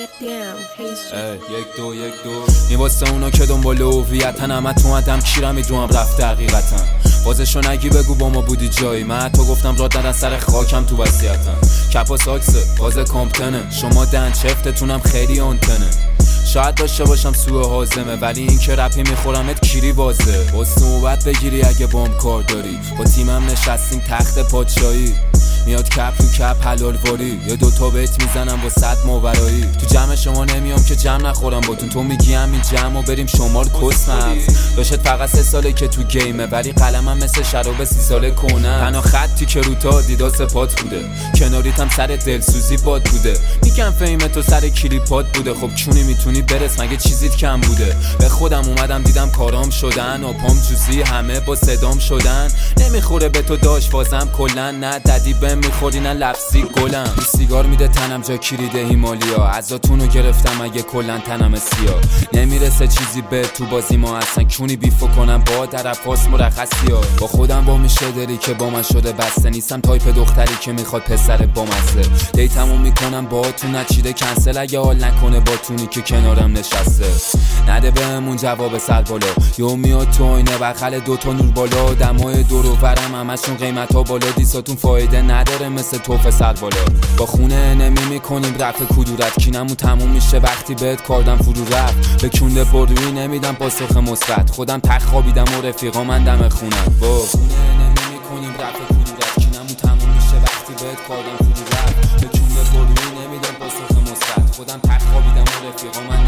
یک دو این واسه اونا که دنبال هویتن، همه تو آدم کیرم میدونم رفته حقیقتا. بازشو نگی بگو با ما بودی جایی، من تو گفتم راد ندن سر خاکم تو وصیتم. کپا ساکسه باز کامپتنه، شما دن چفتتونم خیلی آنتنه. شاید داشته باشم سوء حازمه، ولی این که رپی میخورمت کیری بازه. باز نوبت بگیری اگه بام کار داری، با تیمم نشستیم تخت پادشاهی. میاد کپ رو کپ حلال واری، یه دوتا بیت میزنم با 100 ماورایی. تو جمع شما نمیام که جمع نخورم باتون، تو میگی همین جمع و بریم شمال کس مغز. داشت فقط 3 ساله که تو گیمه، ولی قلمم مثل شراب 30 ساله کنه. تنها خطی که رو تا دیدا سپات بوده، کناریتم سر دلسوزی باد بوده. میگم فیم تو سر کلیپات بوده، خب چونی میتونی برس مگه چیزیت کم بوده. به خودم اومدم دیدم کارام شدن، آپام جوزی همه با صدام شدن. نمیخوره به تو داش بازم کلن، نه ددی میخوری نه لفظی گلم. این سیگار میده تنم جا کلیده هیمالیا، عزاتونو گرفتم اگه کلن تنم سیاه. نمیرسه چیزی به تو بازی ما اصلا، کونی بیفو کنم با طرفاس مرخصی ها. با خودم با میشه داری که با من شده بسته، نیستم تایپ دختری که میخواد پسر با مزه. دیتمو میکنم با تو نچیده کنسل، اگه حال نکنه با تونی که کنارم نشسته. نده بهمون جواب سر بالا، یو میاد تو اینه بغل دوتا نور بالا. دمای دور و برم همشون قیمتا بالا، دیساتون فایده نداره مثل توف سر بالا. با خونه نمی میکنیم رفع کدورت، کینمون تموم میشه وقتی بهت کاردم فرو رفت. به کنده بردوی نمیدم پاسخ مثبت، خودم تخ خوابیدم و رفیقا من دم خونم. با خونه نمی میکنیم رفع کدورت، کینمون تموم میشه وقتی بهت کاردم فرو رفت. به کنده بردوی نمیدم پاسخ مثبت، خودم تخ خوابیدم و رفیقا من